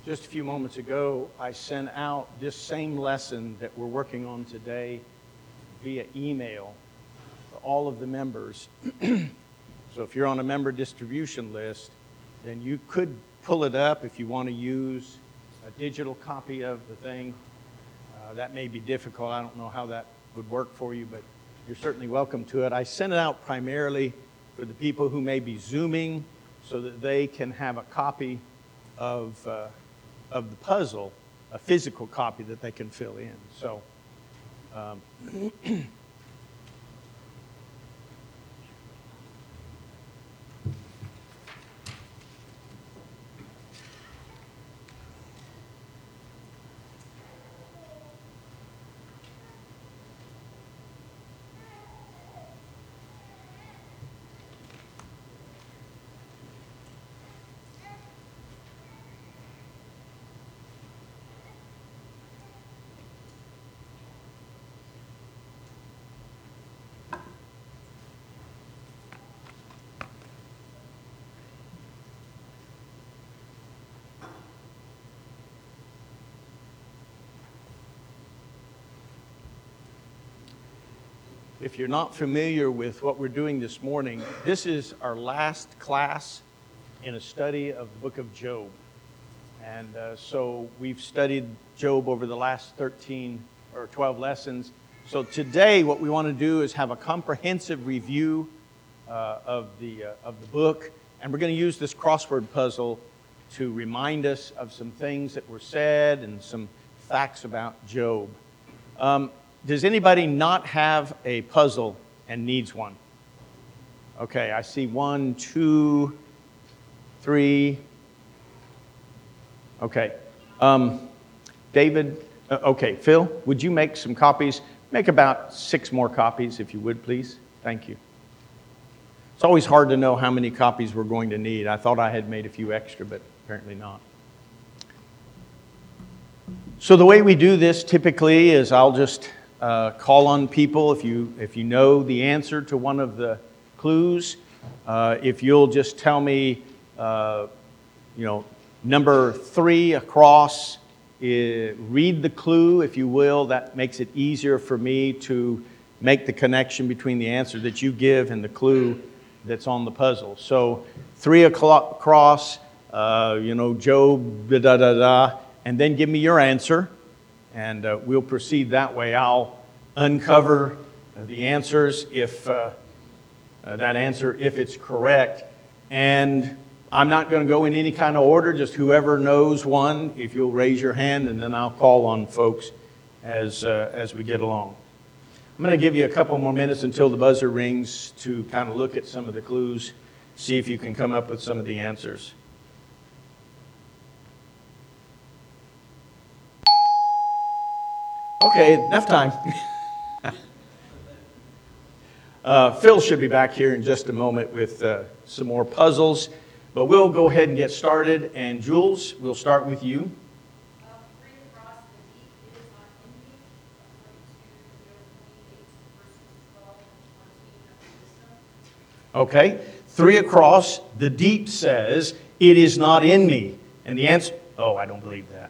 Just a few moments ago, I sent out this same lesson that we're working on today via email to all of the members. So if you're on a member distribution list, then you could pull it up if you want to use a digital copy of the thing. That may be difficult. I don't know how that would work for you, but you're certainly welcome to it. I sent it out primarily for the people who may be Zooming so that they can have a copy of the puzzle, a physical copy that they can fill in. So, if you're not familiar with what we're doing this morning, this is our last class in a study of the book of Job. And so we've studied Job over the last 13 or 12 lessons. So today what we want to do is have a comprehensive review of the book. And we're going to use this crossword puzzle to remind us of some things that were said and some facts about Job. Does anybody not have a puzzle and needs one? Okay, I see 1, 2, 3. Okay. David, okay, Phil, would you make some copies? Make about 6 more copies, if you would, please. Thank you. It's always hard to know how many copies we're going to need. I thought I had made a few extra, but apparently not. So the way we do this typically is I'll just call on people if you know the answer to one of the clues. If you'll just tell me, number 3 across, read the clue, if you will. That makes it easier for me to make the connection between the answer that you give and the clue that's on the puzzle. So 3 across, Job, da-da-da-da, and then give me your answer. And we'll proceed that way. I'll uncover the answers if it's correct. And I'm not going to go in any kind of order, just whoever knows one, if you'll raise your hand, and then I'll call on folks as we get along. I'm going to give you a couple more minutes until the buzzer rings to kind of look at some of the clues, see if you can come up with some of the answers. Okay, enough time. Phil should be back here in just a moment with some more puzzles, but we'll go ahead and get started. And Jules, we'll start with you. 3 across the deep, it is not in me, according to Job 28, verses 12 and 14 of the wisdom. Okay, 3 across the deep says, "It is not in me." And the answer, I don't believe that.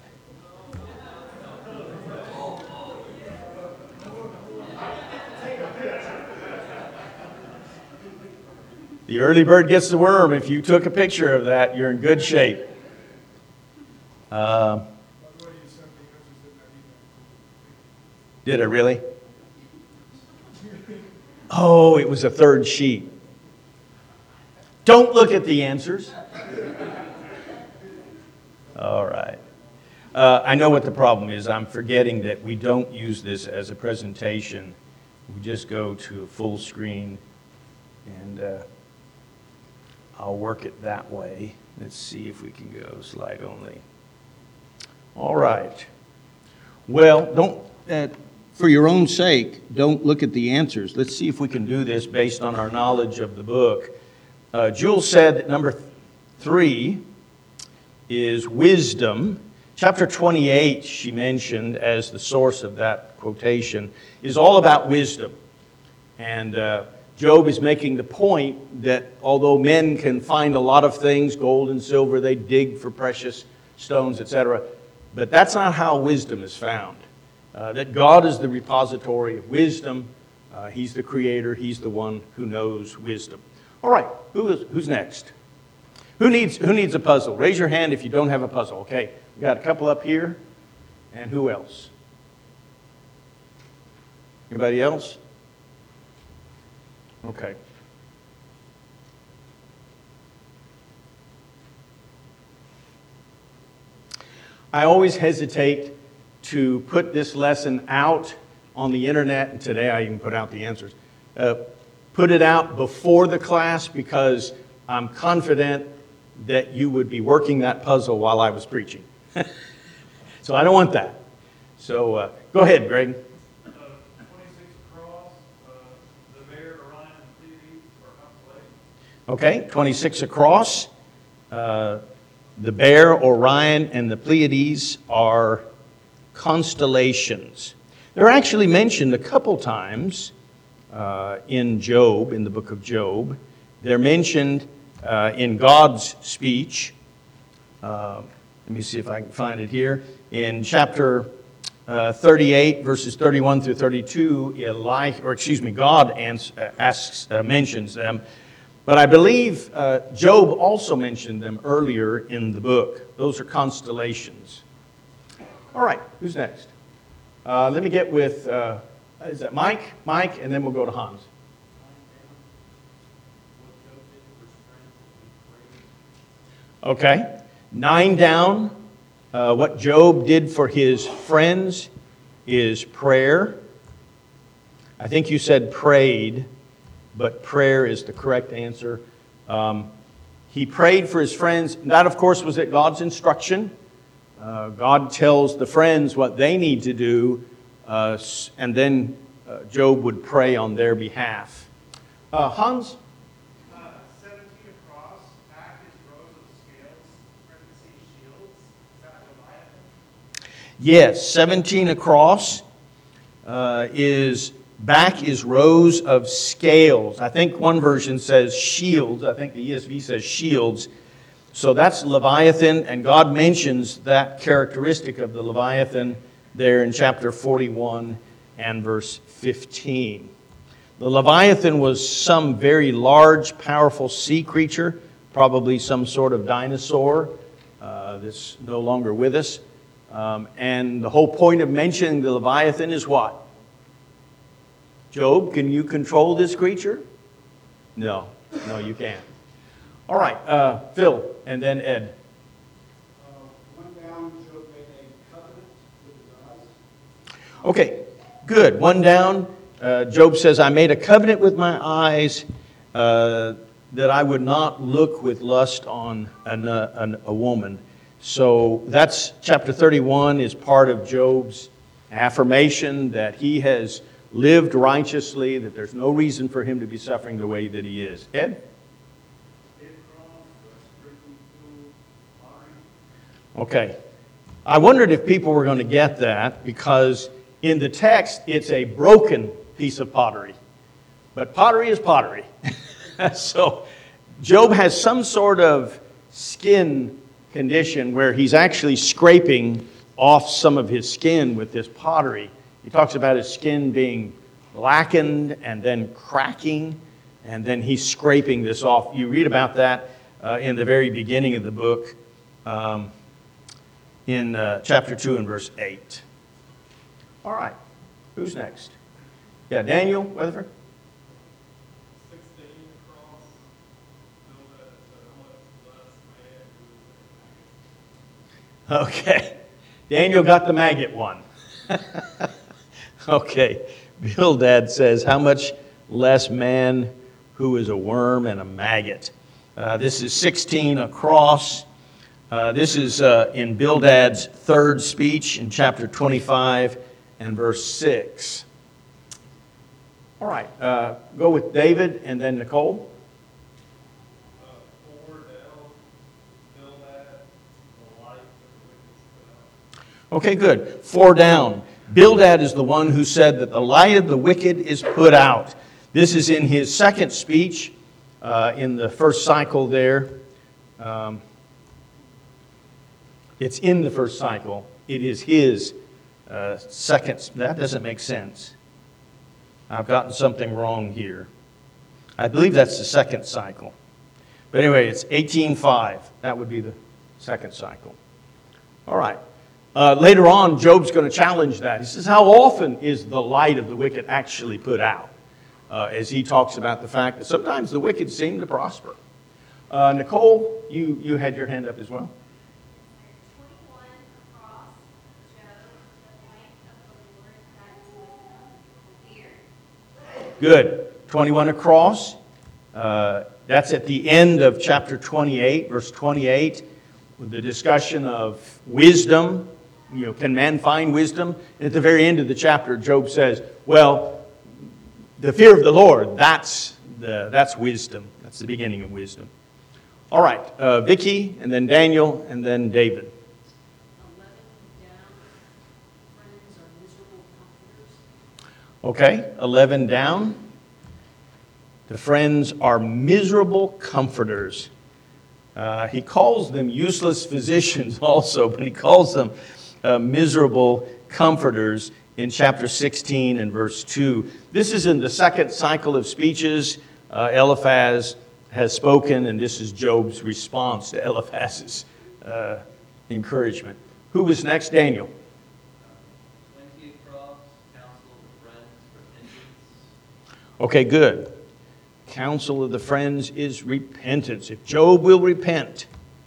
The early bird gets the worm. If you took a picture of that, you're in good shape. Did I really? Oh, it was a 3rd sheet. Don't look at the answers. All right. I know what the problem is. I'm forgetting that we don't use this as a presentation. We just go to a full screen, and I'll work it that way. Let's see if we can go slide only. All right. Well, for your own sake, don't look at the answers. Let's see if we can do this based on our knowledge of the book. Jules said that number 3 is wisdom. Chapter 28, she mentioned as the source of that quotation, is all about wisdom. And Job is making the point that although men can find a lot of things, gold and silver, they dig for precious stones, etc. But that's not how wisdom is found. That God is the repository of wisdom. He's the creator. He's the one who knows wisdom. All right, who's next? Who needs a puzzle? Raise your hand if you don't have a puzzle. Okay, we got a couple up here. And who else? Anybody else? Okay. I always hesitate to put this lesson out on the internet, and today I even put out the answers. Put it out before the class because I'm confident that you would be working that puzzle while I was preaching. So I don't want that. So go ahead, Greg. 26 across, the bear, Orion, and Pleiades are constellations. Okay, 26 across. The bear, Orion, and the Pleiades are constellations. They're actually mentioned a couple times in Job, in the book of Job. They're mentioned in God's speech. Let me see if I can find it here. In chapter 38, verses 31 through 32, God mentions them. But I believe Job also mentioned them earlier in the book. Those are constellations. All right, who's next? Let me get with, is that Mike? Mike, and then we'll go to Hans. Okay. 9 down. What Job did for his friends is prayer. I think you said prayed, but prayer is the correct answer. He prayed for his friends. That, of course, was at God's instruction. God tells the friends what they need to do, and then Job would pray on their behalf. Hans? 17 across, back is rows of scales, parentheses, shields. Is that Leviathan? Yes, 17 across back is rows of scales. I think one version says shields. I think the ESV says shields. So that's Leviathan, and God mentions that characteristic of the Leviathan there in chapter 41 and verse 15. The Leviathan was some very large, powerful sea creature, probably some sort of dinosaur that's no longer with us. And the whole point of mentioning the Leviathan is what? Job, can you control this creature? No, you can't. All right, Phil, and then Ed. One down, Job made a covenant with his eyes. Okay, good. One down. Job says, I made a covenant with my eyes that I would not look with lust on a woman. So that's chapter 31 is part of Job's affirmation that he has lived righteously, that there's no reason for him to be suffering the way that he is. Ed? Okay. I wondered if people were going to get that because in the text it's a broken piece of pottery. But pottery is pottery. So Job has some sort of skin condition where he's actually scraping off some of his skin with this pottery. He talks about his skin being blackened and then cracking, and then he's scraping this off. You read about that in the very beginning of the book in chapter 2 and verse 8. All right, who's next? Yeah, Daniel Weatherford. 16 across, know that how much less man Okay, Daniel got the maggot one. Okay, Bildad says, how much less man who is a worm and a maggot? This is 16 across. This is in Bildad's third speech in chapter 25 and verse 6. All right, go with David and then Nicole. 4 down, Bildad, the light of the wicked put out. Okay, good. 4 down. Bildad is the one who said that the light of the wicked is put out. This is in his second speech in the first cycle there. It's in the first cycle. It is his second. That doesn't make sense. I've gotten something wrong here. I believe that's the second cycle. But anyway, it's 18:5. That would be the second cycle. All right. Later on, Job's going to challenge that. He says, how often is the light of the wicked actually put out? As he talks about the fact that sometimes the wicked seem to prosper. Nicole, you had your hand up as well. 21 across, Job, the light of the Lord that is with them. Here. Good. 21 across. That's at the end of chapter 28, verse 28, with the discussion of wisdom. Can man find wisdom? And at the very end of the chapter, Job says, well, the fear of the Lord, that's wisdom. That's the beginning of wisdom. All right, Vicki, and then Daniel, and then David. 11 down, friends are miserable comforters. Okay, 11 down. The friends are miserable comforters. He calls them useless physicians also, but he calls them miserable comforters in chapter 16 and verse 2. This is in the second cycle of speeches. Eliphaz has spoken, and this is Job's response to Eliphaz's encouragement. Who was next? Daniel. 20 across, counsel of the friends, repentance. Okay, good. Counsel of the friends is repentance. If Job will repent,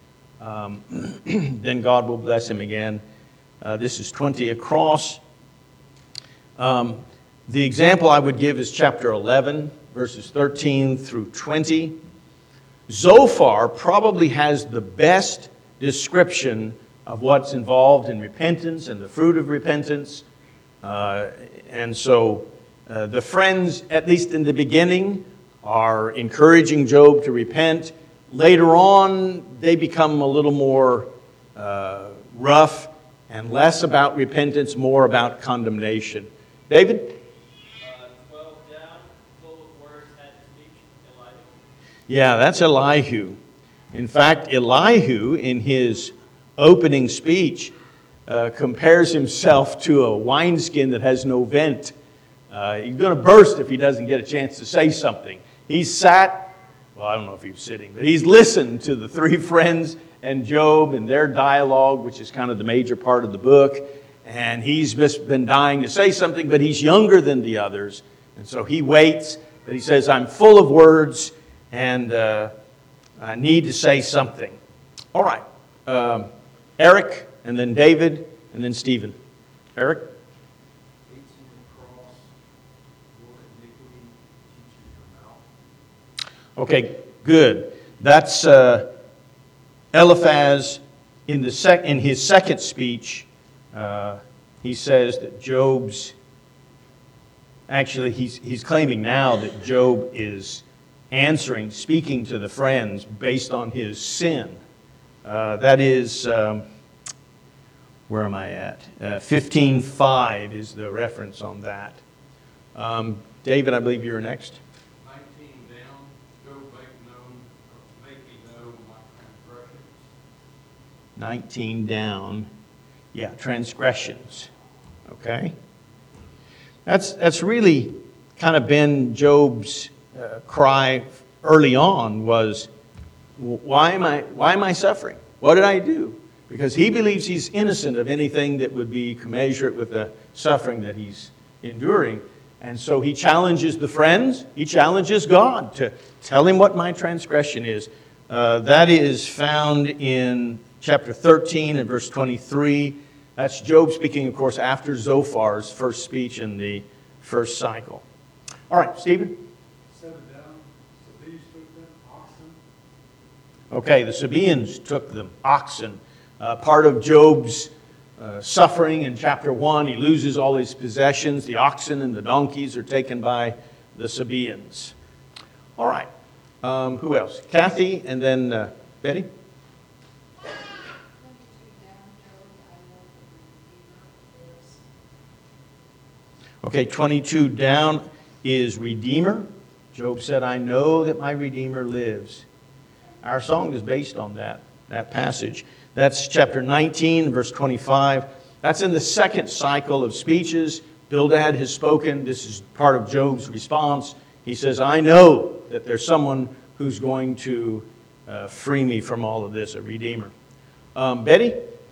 then God will bless him again. This is 20 across. The example I would give is chapter 11, verses 13 through 20. Zophar probably has the best description of what's involved in repentance and the fruit of repentance. And so the friends, at least in the beginning, are encouraging Job to repent. Later on, they become a little more rough and less about repentance, more about condemnation. David? 12 down, full of words had speech, Elihu. Yeah, that's Elihu. In fact, Elihu, in his opening speech, compares himself to a wineskin that has no vent. He's going to burst if he doesn't get a chance to say something. He's sat, well, I don't know if he was sitting, but he's listened to the three friends and Job and their dialogue, which is kind of the major part of the book. And he's just been dying to say something, but he's younger than the others. And so he waits, but he says, I'm full of words, and I need to say something. All right. Eric, and then David, and then Stephen. Eric? 18 across, your iniquity teaches your mouth. Okay, good. That's Eliphaz in his second speech. He says that Job's, actually he's claiming now that Job is speaking to the friends based on his sin. That is, where am I at? 15:5 is the reference on that. David, I believe you're next. 19 down, Job make me know my transgressions. 19 down. Yeah, transgressions. Okay? That's really kind of been Job's cry early on was, why am I suffering? What did I do? Because he believes he's innocent of anything that would be commensurate with the suffering that he's enduring. And so he challenges the friends. He challenges God to tell him what my transgression is. That is found in chapter 13 and verse 23. That's Job speaking, of course, after Zophar's first speech in the first cycle. All right, Stephen? 7 down, Sabaeans took them, oxen. Okay, the Sabaeans took them, oxen. Part of Job's suffering in chapter 1, he loses all his possessions. The oxen and the donkeys are taken by the Sabaeans. All right, who else? Kathy and then Betty? 22 down, Job, I know that the Redeemer lives. Okay, 22 down is Redeemer. Job said, I know that my Redeemer lives. Our song is based on that. that passage. That's chapter 19, verse 25. That's in the second cycle of speeches. Bildad has spoken. This is part of Job's response. He says, I know that there's someone who's going to free me from all of this, a redeemer. Betty?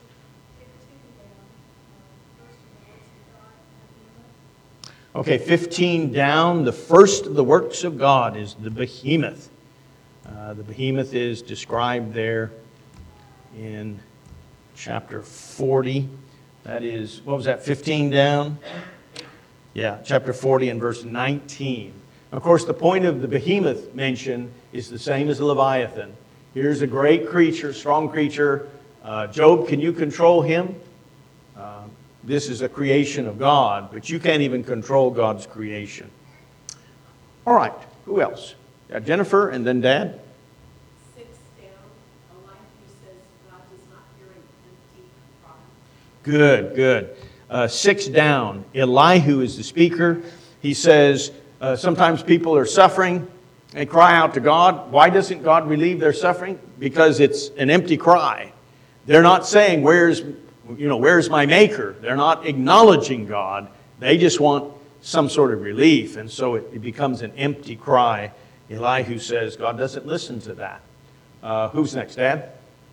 Okay, 15 down. The first of the works of God is the behemoth. The behemoth is described there in chapter 40. That is, what was that, 15 down? Yeah, chapter 40 and verse 19. Of course, the point of the behemoth mention is the same as the Leviathan. Here's a great creature, strong creature. Job, can you control him? This is a creation of God, but you can't even control God's creation. All right, who else? Jennifer and then Dad. 6 down, Elihu says God does not hear an empty cry. Good, good. 6 down, Elihu is the speaker. He says, sometimes people are suffering and cry out to God. Why doesn't God relieve their suffering? Because it's an empty cry. They're not saying, where's my maker? They're not acknowledging God. They just want some sort of relief. And so it becomes an empty cry. Elihu says God doesn't listen to that. Who's next, Dad?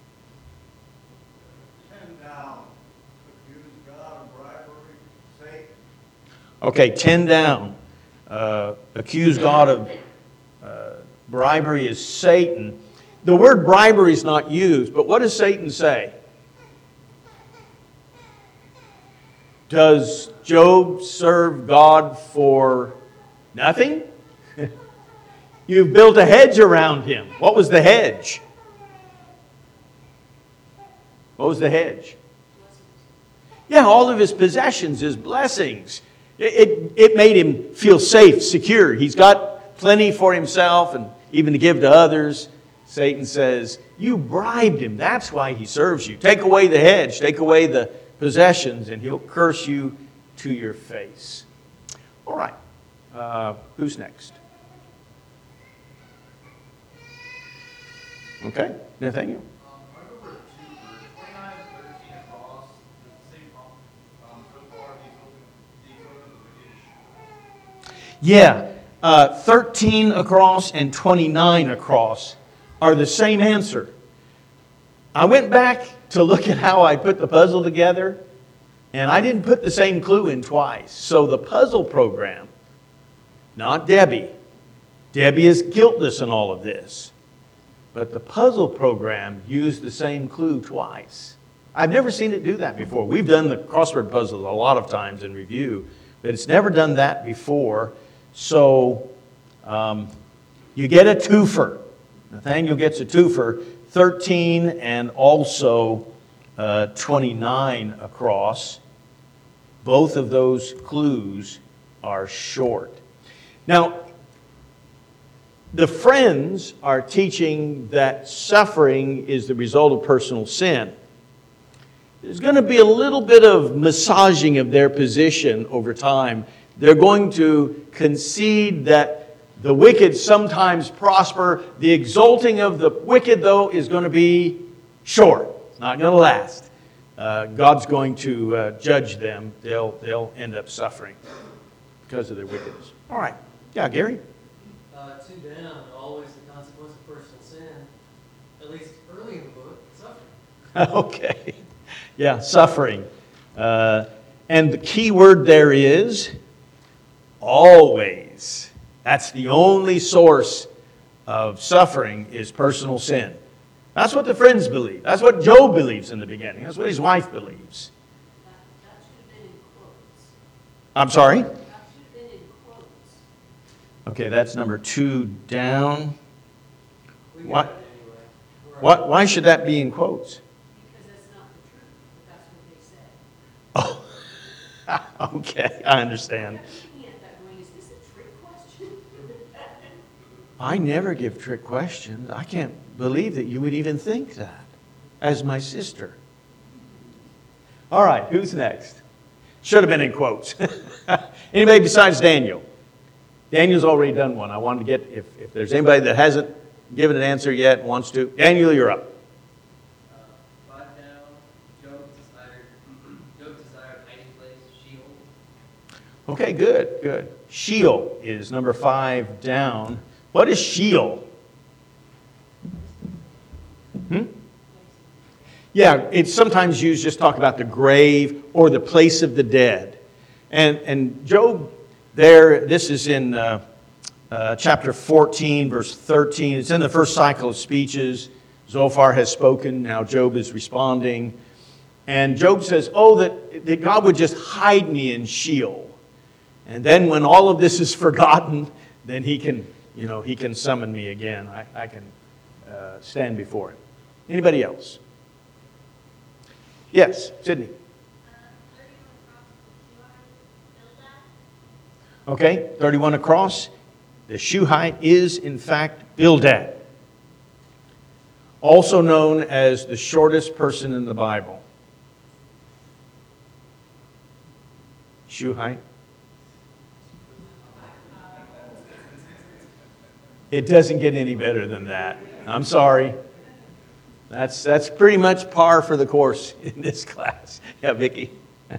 10 down, accuse God of bribery, Satan. Okay, 10 down. Accuse God of bribery is Satan. The word bribery is not used, but what does Satan say? Does Job serve God for nothing? You've built a hedge around him. What was the hedge? What was the hedge? Yeah, all of his possessions, his blessings. It made him feel safe, secure. He's got plenty for himself and even to give to others. Satan says, you bribed him. That's why he serves you. Take away the hedge. Take away the possessions and he'll curse you to your face. All right. Who's next? Okay. Nathaniel? I remember 29 and 13 across, the same problem. So far, these open the Yeah. 13 across and 29 across are the same answer. I went back to look at how I put the puzzle together, and I didn't put the same clue in twice. So the puzzle program, not Debbie. Debbie is guiltless in all of this. But the puzzle program used the same clue twice. I've never seen it do that before. We've done the crossword puzzle a lot of times in review, but it's never done that before. So you get a twofer. Nathaniel gets a twofer. 13 and also 29 across. Both of those clues are short. Now, the friends are teaching that suffering is the result of personal sin. There's going to be a little bit of massaging of their position over time. They're going to concede that the wicked sometimes prosper. The exalting of the wicked, though, is going to be short. It's not going to last. God's going to judge them. They'll end up suffering because of their wickedness. All right. Yeah, Gary? 2 down, always the consequence of personal sin. At least early in the book, suffering. Okay. Yeah, suffering. And the key word there is always. That's the only source of suffering is personal sin. That's what the friends believe. That's what Job believes in the beginning. That's what his wife believes. That should have been in quotes. I'm sorry? That should have been in quotes. Okay, that's number 2 down. We What? got it anyway. Why should that be in quotes? Because that's not the truth, but that's what they said. Oh, okay, I understand. I'm looking at that going, is this a trick question? I never give trick questions. I can't believe that you would even think that as my sister. All right, who's next? Should have been in quotes. Anybody besides Daniel? Daniel's already done one. I wanted to get, if there's anybody that hasn't given an answer yet, wants to. Daniel, you're up. Okay, good, good. Sheol is number 5 down. What is Sheol? Yeah, it's sometimes used just to talk about the grave or the place of the dead. And Job there, this is in chapter 14, verse 13. It's in the first cycle of speeches. Zophar has spoken, now Job is responding. And Job says, oh, that God would just hide me in Sheol. And then when all of this is forgotten, then he can summon me again. I can stand before him. Anybody else? Yes, Sydney. 31 across the Shuhite, Bildad. Okay, 31 across. The Shuhite is, in fact, Bildad. Also known as the shortest person in the Bible. Shuhite. It doesn't get any better than that. I'm sorry. That's pretty much par for the course in this class. Yeah, Vicki. Job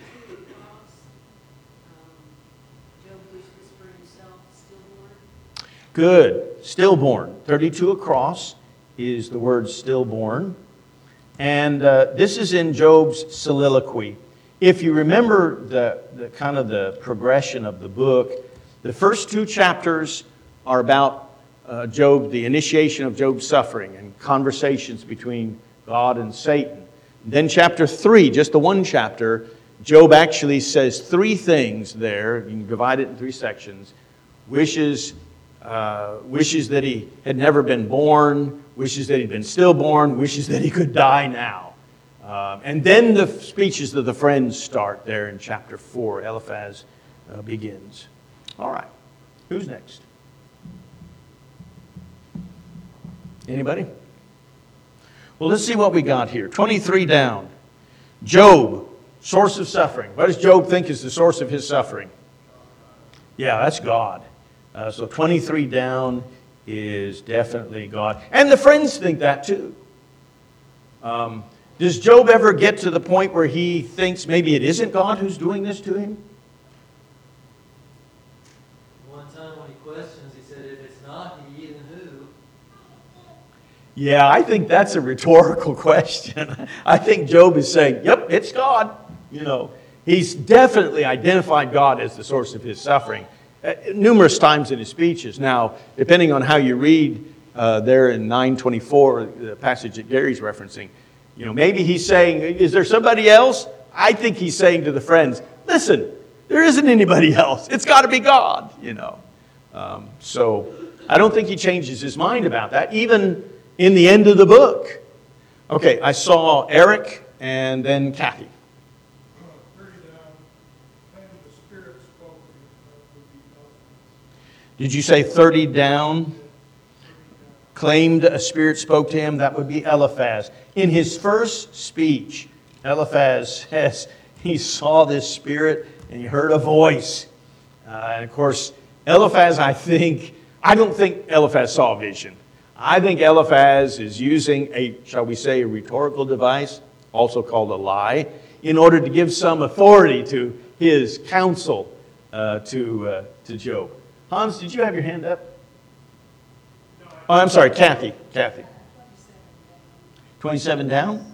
wishes for himself, stillborn. Good. Stillborn. 32 across is the word stillborn. And this is in Job's soliloquy. If you remember the kind of the progression of the book, the first 2 chapters are about Job, the initiation of Job's suffering and conversations between God and Satan. Then chapter 3, just the one chapter, Job actually says 3 things there. You can divide it in 3 sections. Wishes that he had never been born, wishes that he'd been stillborn, wishes that he could die now. And then the speeches of the friends start there in chapter 4. Eliphaz begins. All right. Who's next? Anybody? Well, let's see what we got here. 23 down. Job, source of suffering. What does Job think is the source of his suffering? Yeah, that's God. So 23 down is definitely God. And the friends think that too. Does Job ever get to the point where he thinks maybe it isn't God who's doing this to him? One time when he questions, he said, if it's not he, then who? Yeah, I think that's a rhetorical question. I think Job is saying, yep, it's God. He's definitely identified God as the source of his suffering numerous times in his speeches. Now, depending on how you read there in 9:24, the passage that Gary's referencing, maybe he's saying, is there somebody else? I think he's saying to the friends, listen, there isn't anybody else. It's got to be God, So I don't think he changes his mind about that, even in the end of the book. Okay, I saw Eric and then Kathy. 30 down, and the Spirit spoke, that would be Eliphaz. Did you say 30 down? Claimed a spirit spoke to him, that would be Eliphaz. In his first speech, Eliphaz says he saw this spirit and he heard a voice. And of course, Eliphaz, I don't think Eliphaz saw a vision. I think Eliphaz is using a rhetorical device, also called a lie, in order to give some authority to his counsel to Job. Hans, did you have your hand up? Oh, I'm sorry, Kathy. 27 down?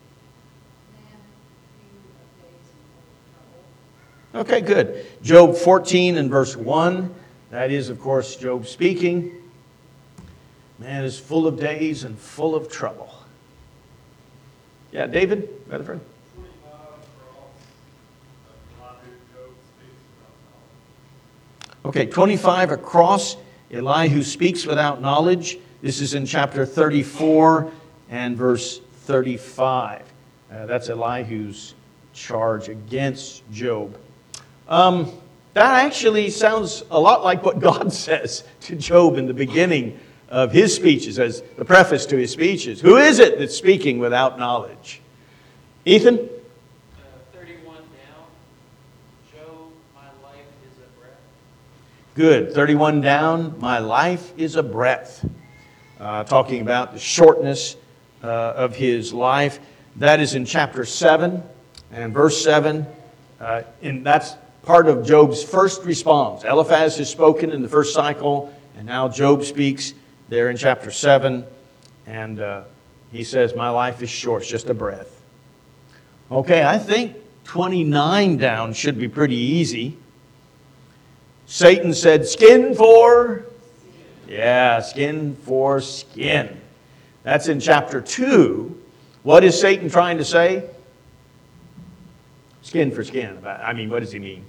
Okay, good. Job 14 and verse 1. That is, of course, Job speaking. Man is full of days and full of trouble. Yeah, David, Rutherford. 25 across, Elihu, Job speaks without knowledge. Okay, 25 across, Elihu speaks without knowledge. This is in chapter 34 and verse 35. That's Elihu's charge against Job. That actually sounds a lot like what God says to Job in the beginning of his speeches, as the preface to his speeches. Who is it that's speaking without knowledge? Ethan? 31 down. Job, my life is a breath. Good. 31 down. My life is a breath. Talking about the shortness of his life. That is in chapter 7 and verse 7. And that's part of Job's first response. Eliphaz has spoken in the first cycle, and now Job speaks there in chapter 7. And he says, my life is short, it's just a breath. Okay, I think 29 down should be pretty easy. Satan said, skin for? Yeah, skin for skin. That's in chapter 2. What is Satan trying to say? Skin for skin. I mean, what does he mean?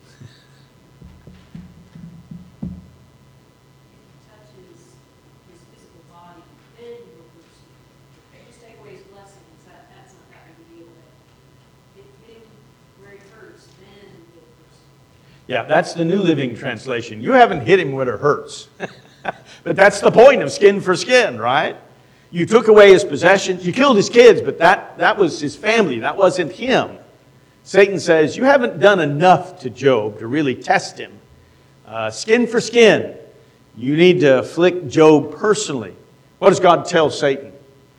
Touches his physical body, then you will lose him. Just take away his blessings, that's not that big a deal. But hit him where he hurts, then you'll lose him. Yeah, that's the New Living Translation. You haven't hit him where it hurts. But that's the point of skin for skin, right? You took away his possessions. You killed his kids, but that was his family. That wasn't him. Satan says, you haven't done enough to Job to really test him. Skin for skin. You need to afflict Job personally. What does God tell Satan?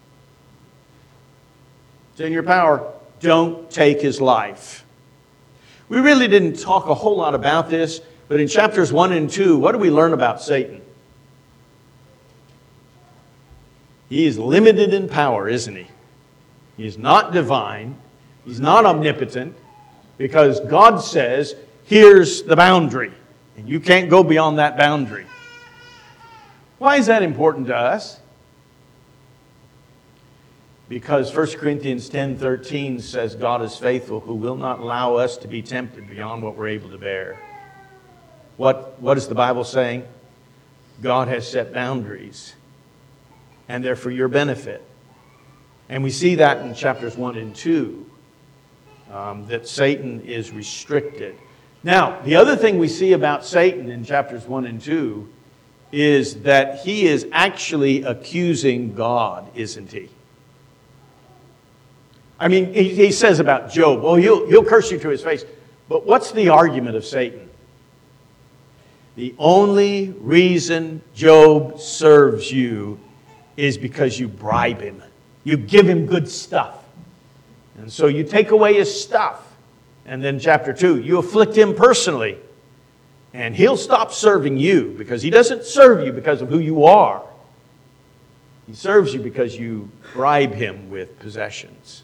It's in your power. Don't take his life. We really didn't talk a whole lot about this, but in chapters 1 and 2, what do we learn about Satan? He is limited in power, isn't he? He is not divine. He's not omnipotent, because God says, here's the boundary, and you can't go beyond that boundary. Why is that important to us? Because 1 Corinthians 10:13 says God is faithful, who will not allow us to be tempted beyond what we're able to bear. What is the Bible saying? God has set boundaries, and they're for your benefit. And we see that in chapters 1 and 2, that Satan is restricted. Now, the other thing we see about Satan in chapters 1 and 2 is that he is actually accusing God, isn't he? I mean, he says about Job, well, he'll curse you to his face. But what's the argument of Satan? The only reason Job serves you is because you bribe him. You give him good stuff. And so you take away his stuff. And then chapter 2, you afflict him personally. And he'll stop serving you, because he doesn't serve you because of who you are. He serves you because you bribe him with possessions.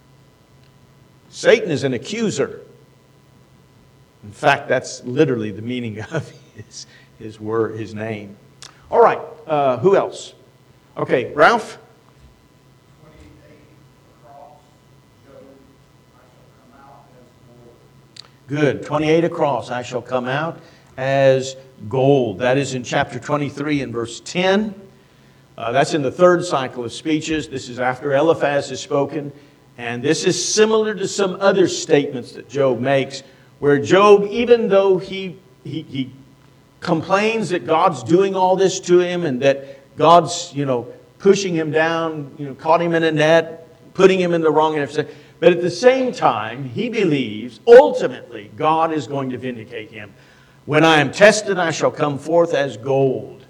Satan is an accuser. In fact, that's literally the meaning of his word, his name. All right, who else? Okay, Ralph? 28 across, Job, I shall come out as gold. Good. 28 across, I shall come out as gold. That is in chapter 23 and verse 10. That's in the third cycle of speeches. This is after Eliphaz has spoken. And this is similar to some other statements that Job makes, where Job, even though he complains that God's doing all this to him and that God's, pushing him down, caught him in a net, putting him in the wrong and everything. But at the same time, he believes ultimately God is going to vindicate him. When I am tested, I shall come forth as gold.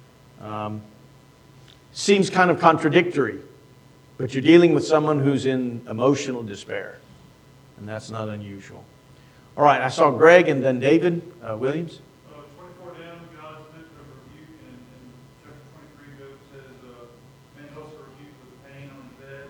Seems kind of contradictory, but you're dealing with someone who's in emotional despair, and that's not unusual. All right, I saw Greg and then David Williams. 24 down, God's method of rebuke, and in chapter 23, Job says, man also rebuked with pain on his bed,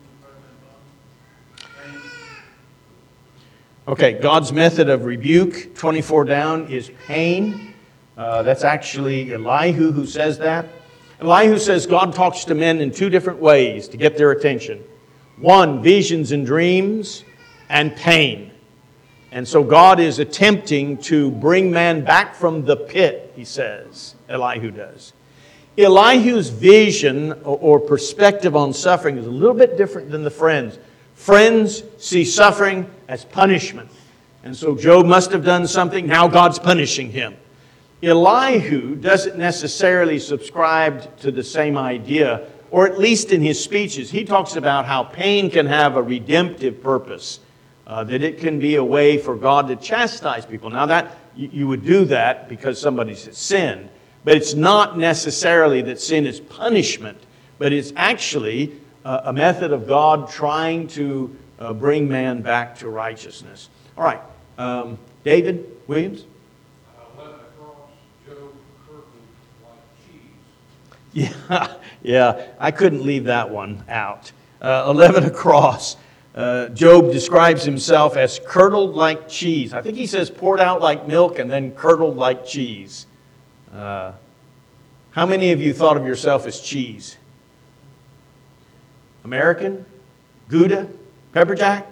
and pain. Okay, God's method of rebuke, 24 down, is pain. That's actually Elihu who says that. Elihu says God talks to men in two different ways to get their attention. One, visions and dreams, and pain. And so God is attempting to bring man back from the pit, he says. Elihu does. Elihu's vision or perspective on suffering is a little bit different than the friends. Friends see suffering as punishment. And so Job must have done something. Now God's punishing him. Elihu doesn't necessarily subscribe to the same idea, or at least in his speeches. He talks about how pain can have a redemptive purpose, that it can be a way for God to chastise people. Now that you would do that because somebody's sinned, but it's not necessarily that sin is punishment, but it's actually a method of God trying to bring man back to righteousness. All right, David Williams? 11 across, Job curdled like cheese. Yeah, I couldn't leave that one out. 11 across. Job describes himself as curdled like cheese. I think he says poured out like milk and then curdled like cheese. How many of you thought of yourself as cheese? American? Gouda? Pepper Jack?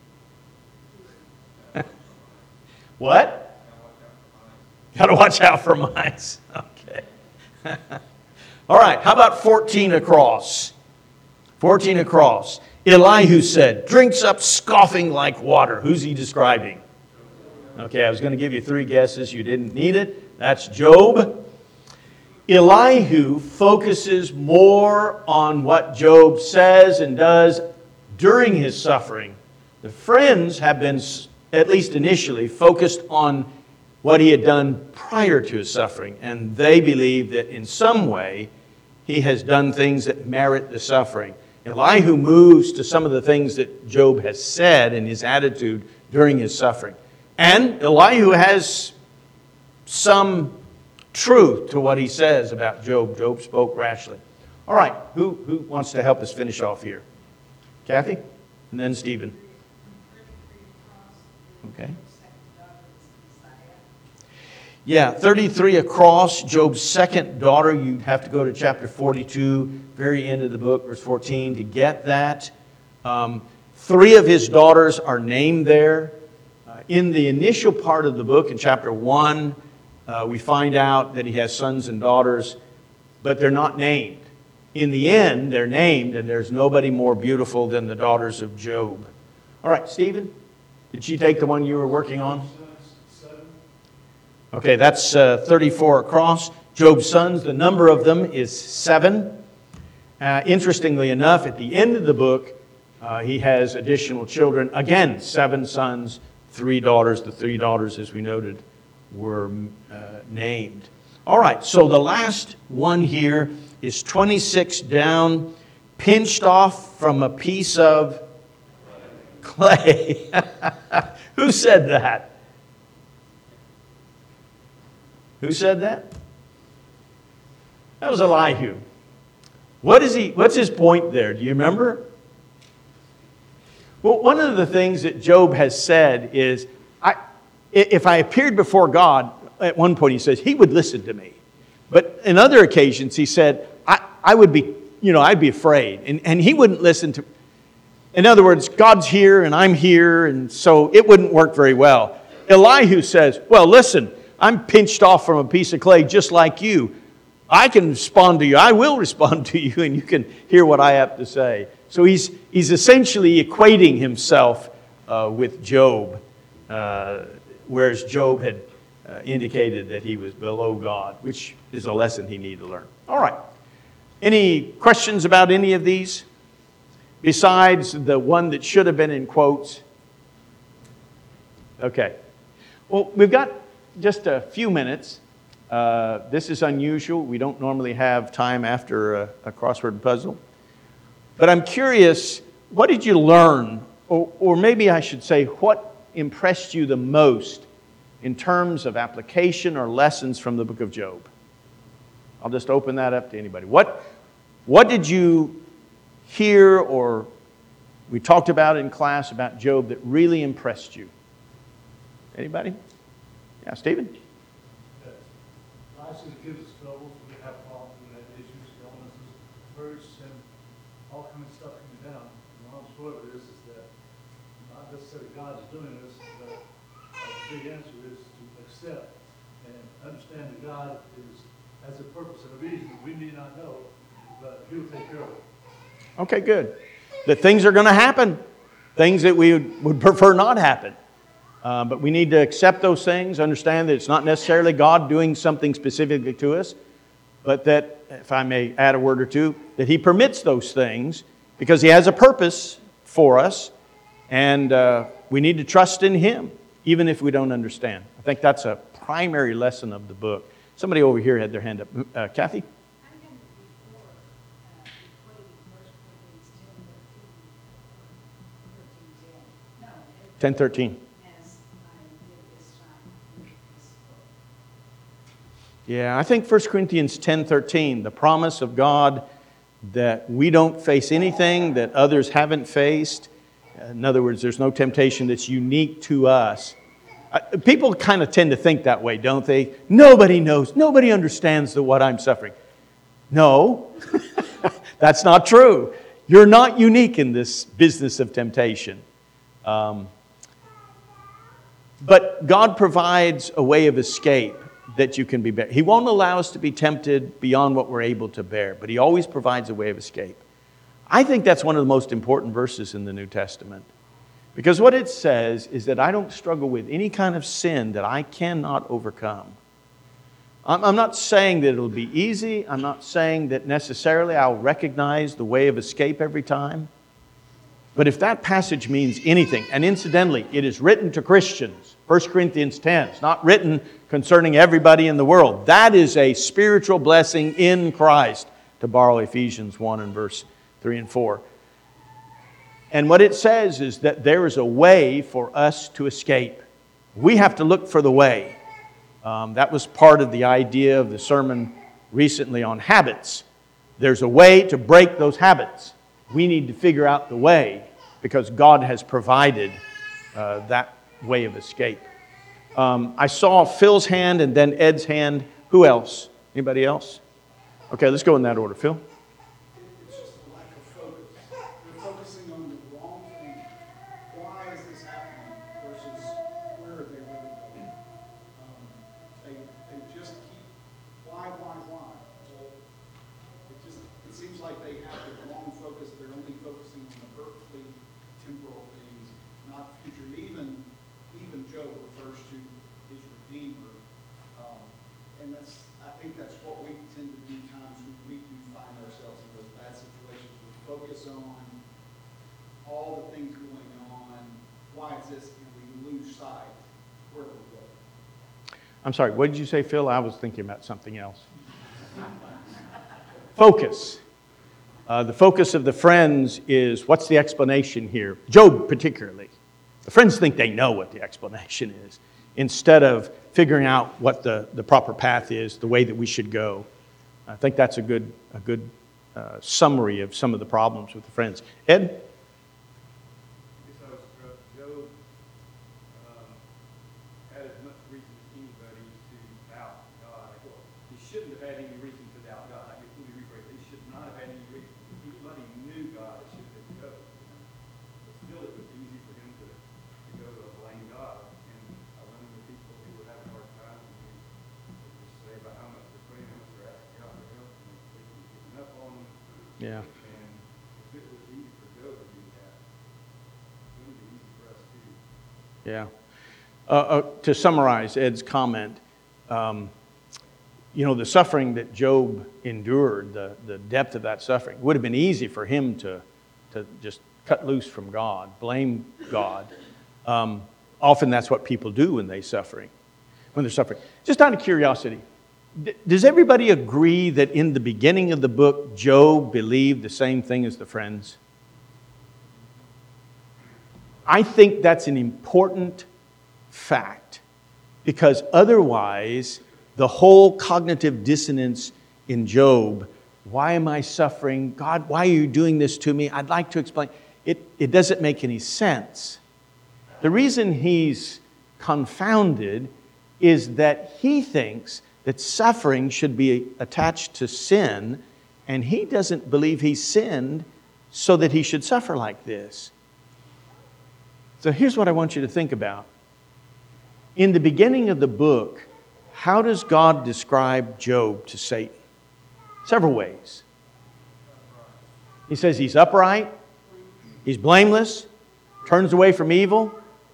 What? Got to watch out for mice. Okay. All right, how about 14 across? 14 across. Elihu said, drinks up scoffing like water. Who's he describing? Okay, I was going to give you 3 guesses. You didn't need it. That's Job. Elihu focuses more on what Job says and does during his suffering. The friends have been, at least initially, focused on what he had done prior to his suffering. And they believe that in some way he has done things that merit the suffering. Elihu moves to some of the things that Job has said in his attitude during his suffering. And Elihu has some truth to what he says about Job. Job spoke rashly. All right, who wants to help us finish off here? Kathy? And then Stephen. Okay. Yeah, 33 across, Job's second daughter. You have to go to chapter 42, very end of the book, verse 14, to get that. 3 of his daughters are named there. In the initial part of the book, in chapter 1, we find out that he has sons and daughters, but they're not named. In the end, they're named, and there's nobody more beautiful than the daughters of Job. All right, Stephen, did she take the one you were working on? Okay, that's 34 across. Job's sons, the number of them is 7. Interestingly enough, at the end of the book, he has additional children. Again, 7 sons, 3 daughters. The 3 daughters, as we noted, were named. All right, so the last one here is 26 down, pinched off from a piece of clay. Who said that? Who said that? That was Elihu. What's his point there? Do you remember? Well, one of the things that Job has said is, if I appeared before God, at one point he says, he would listen to me. But in other occasions he said, I would be, I'd be afraid. And he wouldn't listen to. In other words, God's here and I'm here, and so it wouldn't work very well. Elihu says, well, listen, I'm pinched off from a piece of clay just like you. I can respond to you. I will respond to you, and you can hear what I have to say. So he's essentially equating himself with Job, whereas Job had indicated that he was below God, which is a lesson he needed to learn. All right. Any questions about any of these? Besides the one that should have been in quotes? Okay. Well, we've got just a few minutes. This is unusual. We don't normally have time after a crossword puzzle. But I'm curious, what did you learn? Or maybe I should say, what impressed you the most in terms of application or lessons from the book of Job? I'll just open that up to anybody. What did you hear or we talked about in class about Job that really impressed you? Anybody? Yeah, Stephen? I see the kids' struggles, we have problems, we have issues, illnesses, hurts, and all kinds of stuff coming down. The long story of this is that not necessarily God's doing this, but the big answer is to accept and understand that God has a purpose and a reason we need not know, but He'll take care of it. Okay, good. That things are going to happen. Things that we would prefer not happen. But we need to accept those things, understand that it's not necessarily God doing something specifically to us, but that, if I may add a word or two, that He permits those things because He has a purpose for us, and we need to trust in Him, even if we don't understand. I think that's a primary lesson of the book. Somebody over here had their hand up. Kathy? I had before, equating First Corinthians 10:13, 10:10. No, 10:13. as I did this Yeah, I think 1 Corinthians 10:13, the promise of God that we don't face anything that others haven't faced. In other words, there's no temptation that's unique to us. People kind of tend to think that way, don't they? Nobody knows, nobody understands what I'm suffering. No, that's not true. You're not unique in this business of temptation. But God provides a way of escape that you can be bear. He won't allow us to be tempted beyond what we're able to bear, but He always provides a way of escape. I think that's one of the most important verses in the New Testament. Because what it says is that I don't struggle with any kind of sin that I cannot overcome. I'm not saying that it'll be easy. I'm not saying that necessarily I'll recognize the way of escape every time. But if that passage means anything, and incidentally, it is written to Christians, 1 Corinthians 10, it's not written concerning everybody in the world. That is a spiritual blessing in Christ, to borrow Ephesians 1 and verse 3 and 4. And what it says is that there is a way for us to escape. We have to look for the way. That was part of the idea of the sermon recently on habits. There's a way to break those habits. We need to figure out the way because God has provided that way of escape. I saw Phil's hand and then Ed's hand. Who else? Anybody else? Okay, let's go in that order. Phil? It's just a lack of focus. They're focusing on the wrong thing. Why is this happening versus where are they really going? They just keep, why? Well, it seems like they have the wrong focus. They're only focusing on the earthly, temporal things, not future. Even Job refers to his Redeemer. And I think that's what we tend to do times when we do find ourselves in those bad situations. We focus on all the things going on. Why is this? And we lose sight where we're going. I'm sorry, what did you say, Phil? I was thinking about something else. Focus. The focus of the friends is, what's the explanation here? Job particularly. The friends think they know what the explanation is, instead of figuring out what the proper path is, the way that we should go. I think that's a good summary of some of the problems with the friends. Ed? Job had as much reason as anybody to doubt God. He shouldn't have had any reason to doubt God. Let me rephrase it. He should not have had any reason. But he knew God. It should have been Job. But still, it was easy for him to go to blame God. And I wonder the people who would have a hard time with him would just say about how much they're praying, how much they're asking God for help, and they're giving up on them. Yeah. And if it was easy for Job to do that, it's going to be easy for us too. Yeah. To summarize Ed's comment, the suffering that Job endured, the depth of that suffering, would have been easy for him to just cut loose from God, blame God. Often that's what people do when they're suffering. Just out of curiosity, does everybody agree that in the beginning of the book, Job believed the same thing as the friends? I think that's an important fact, because otherwise the whole cognitive dissonance in Job, why am I suffering? God, why are you doing this to me? I'd like to explain. It doesn't make any sense. The reason he's confounded is that he thinks that suffering should be attached to sin, and he doesn't believe he sinned so that he should suffer like this. So here's what I want you to think about. In the beginning of the book, how does God describe Job to Satan? Several ways. He says he's upright, he's blameless, turns away from evil,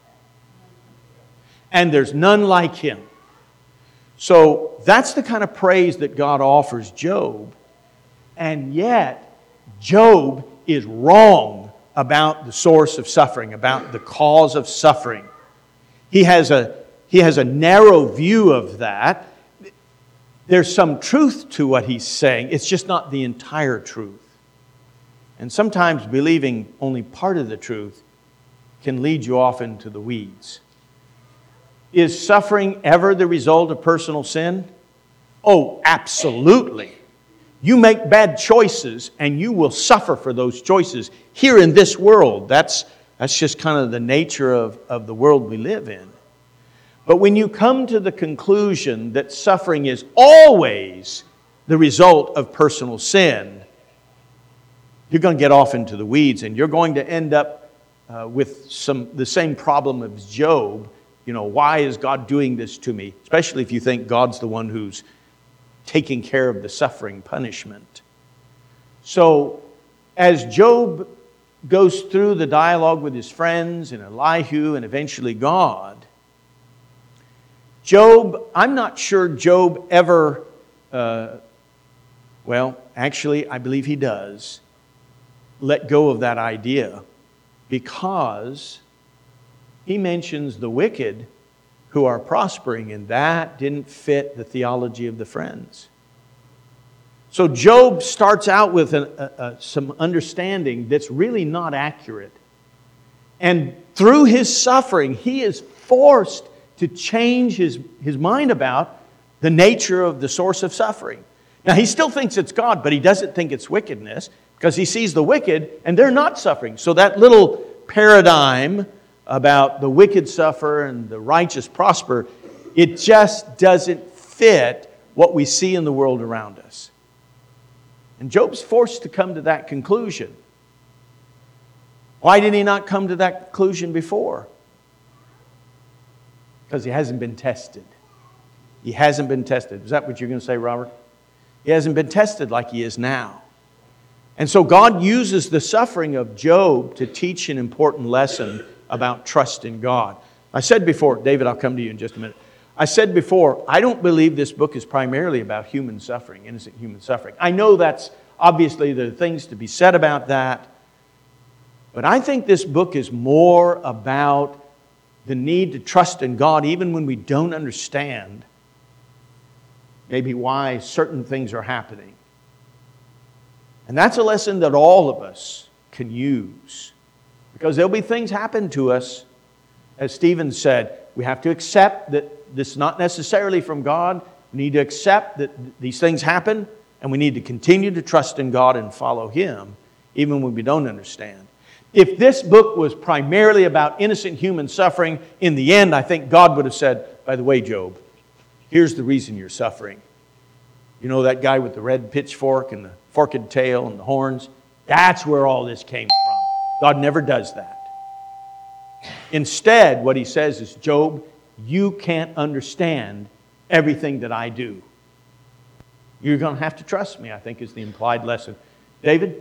and there's none like him. So that's the kind of praise that God offers Job. And yet, Job is wrong about the source of suffering, about the cause of suffering. He has a narrow view of that. There's some truth to what he's saying. It's just not the entire truth. And sometimes believing only part of the truth can lead you off into the weeds. Is suffering ever the result of personal sin? Oh, absolutely. You make bad choices and you will suffer for those choices here in this world. That's just kind of the nature of the world we live in. But when you come to the conclusion that suffering is always the result of personal sin, you're going to get off into the weeds and you're going to end up with the same problem as Job. Why is God doing this to me? Especially if you think God's the one who's taking care of the suffering punishment. So, as Job goes through the dialogue with his friends and Elihu and eventually God, I'm not sure Job ever, actually, I believe he does, let go of that idea, because he mentions the wicked who are prospering, and that didn't fit the theology of the friends. So Job starts out with some understanding that's really not accurate. And through his suffering, he is forced to change his mind about the nature of the source of suffering. Now, he still thinks it's God, but he doesn't think it's wickedness, because he sees the wicked and they're not suffering. So that little paradigm about the wicked suffer and the righteous prosper, it just doesn't fit what we see in the world around us. And Job's forced to come to that conclusion. Why did he not come to that conclusion before? Because he hasn't been tested. He hasn't been tested. Is that what you're going to say, Robert? He hasn't been tested like he is now. And so God uses the suffering of Job to teach an important lesson about trust in God. I said before, David, I'll come to you in just a minute. I said before, I don't believe this book is primarily about human suffering, innocent human suffering. I know that's obviously there are things to be said about that, but I think this book is more about the need to trust in God even when we don't understand maybe why certain things are happening. And that's a lesson that all of us can use. Because there'll be things happen to us, as Stephen said, we have to accept that this is not necessarily from God. We need to accept that these things happen, and we need to continue to trust in God and follow Him, even when we don't understand. If this book was primarily about innocent human suffering, in the end, I think God would have said, by the way, Job, here's the reason you're suffering. You know that guy with the red pitchfork and the forked tail and the horns? That's where all this came from. God never does that. Instead, what He says is, Job, you can't understand everything that I do. You're going to have to trust me, I think, is the implied lesson. David?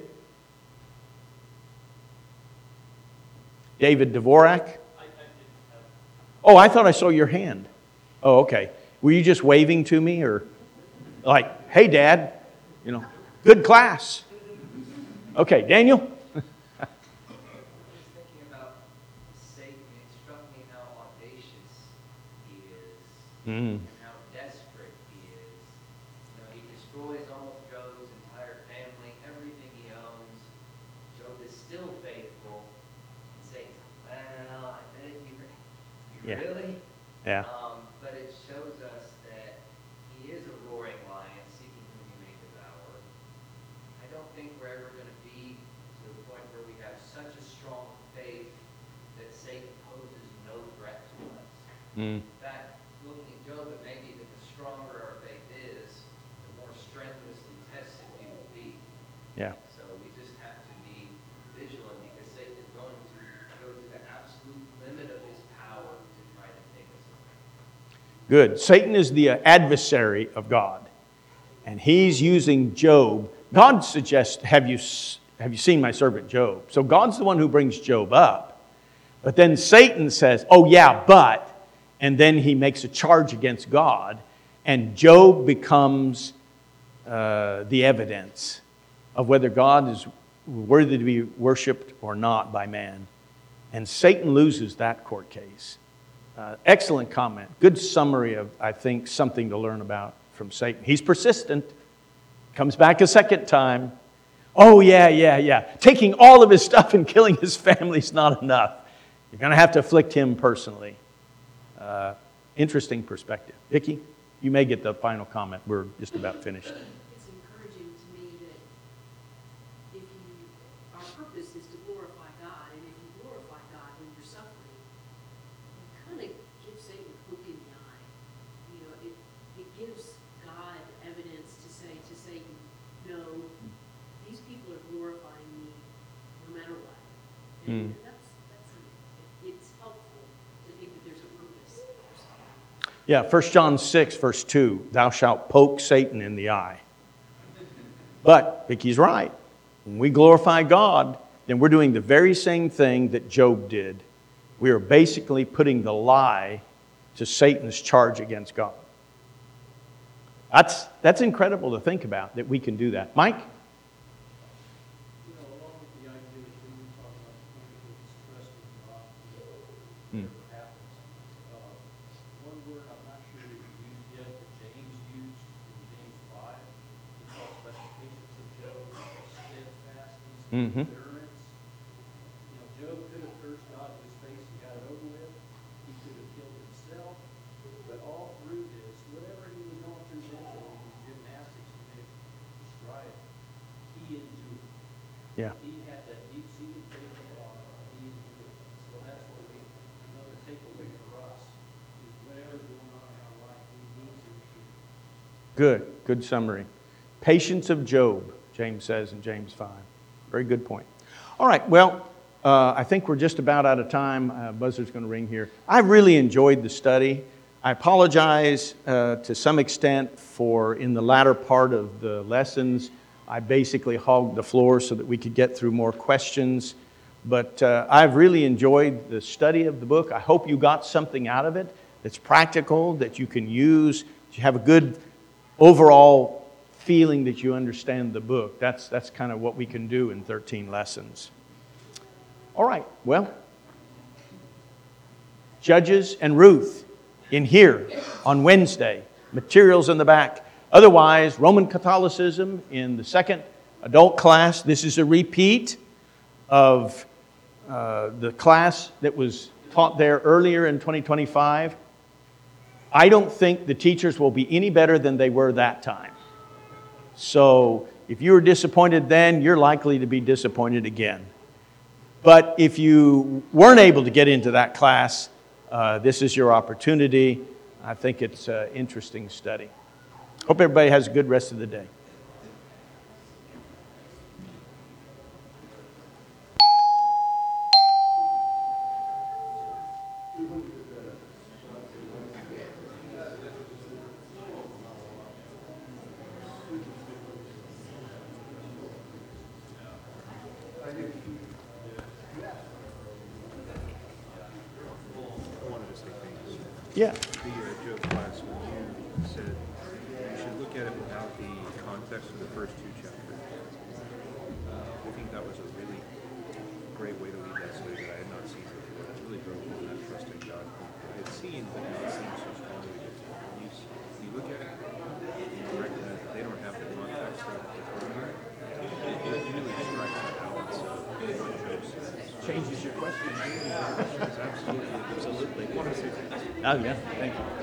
David Dvorak? Oh, I thought I saw your hand. Oh, okay. Were you just waving to me, or like, hey, Dad, good class? Okay, Daniel? I was thinking about Satan. It struck me how audacious he is and how desperate he is. He destroys almost Job's entire family, everything he owns. Job is still faithful. And Satan's, well, I bet you really? Yeah. But it shows us that he is a roaring lion seeking whom he may devour. I don't think we're ever going to be to the point where we have such a strong faith that Satan poses no threat to us. In fact, looking at Job, it may be that the stronger our faith is, the more strenuously tested we will be. Yeah. So we just have to be vigilant, because Satan is going to go to the absolute limit of his power to try to take us away. Good. Satan is the adversary of God. And he's using Job. God suggests, have you seen my servant Job? So God's the one who brings Job up. But then Satan says, oh yeah, but. And then he makes a charge against God. And Job becomes the evidence of whether God is worthy to be worshipped or not by man. And Satan loses that court case. Excellent comment. Good summary of, I think, something to learn about from Satan. He's persistent. Comes back a second time. Oh, yeah. Taking all of his stuff and killing his family is not enough. You're going to have to afflict him personally. Interesting perspective. Vicki? You may get the final comment. We're just about finished. It's encouraging to me that if you, our purpose is to glorify God, and if you glorify God when you're suffering, you kind of give Satan a hook in the eye. You know, it gives God evidence to say to Satan, no, these people are glorifying me no matter what. And it's helpful to think that there's a purpose. Yeah, 1 John 6, verse 2, thou shalt poke Satan in the eye. But Vicky's right. When we glorify God, then we're doing the very same thing that Job did. We are basically putting the lie to Satan's charge against God. That's incredible to think about, that we can do that. Mike? You know, along with the idea that when we talk about trust in God, Hmm. whatever happens, one word I'm not sure that you used yet, that James used in James 5, he talks about the patience of Job, steadfastness, Mhm. endurance. You know, Job could have cursed God to his face and got it over with. He could have killed himself. But all through this, whatever he was going through mentally, these gymnastics he may have described, he endured. Yeah. He had that deep-seated faith in God. He endured. So that's what another takeaway for us is whatever's going on in our life, we need to endure. Good summary. Patience of Job, James says in James 5. Very good point. All right, well, I think we're just about out of time. Buzzer's going to ring here. I really enjoyed the study. I apologize to some extent for in the latter part of the lessons, I basically hogged the floor so that we could get through more questions. But I've really enjoyed the study of the book. I hope you got something out of it that's practical, that you can use, that you have a good overall feeling that you understand the book. That's kind of what we can do in 13 lessons. All right, well, Judges and Ruth in here on Wednesday. Materials in the back. Otherwise, Roman Catholicism in the second adult class. This is a repeat of the class that was taught there earlier in 2025. I don't think the teachers will be any better than they were that time. So if you were disappointed then, you're likely to be disappointed again. But if you weren't able to get into that class, this is your opportunity. I think it's an interesting study. Hope everybody has a good rest of the day. Yeah. The Job class, when you said you should look at it without the context of the first two chapters. I think that was a really great way to lead that study that I had not seen before. It really drove home that trust in God. I had seen, but not seen so strongly. You look at it, you recognize that they don't have the context of the earlier. It really strikes the balance of what Job says. Changes your question. Absolutely. Oh, yeah. Thank you.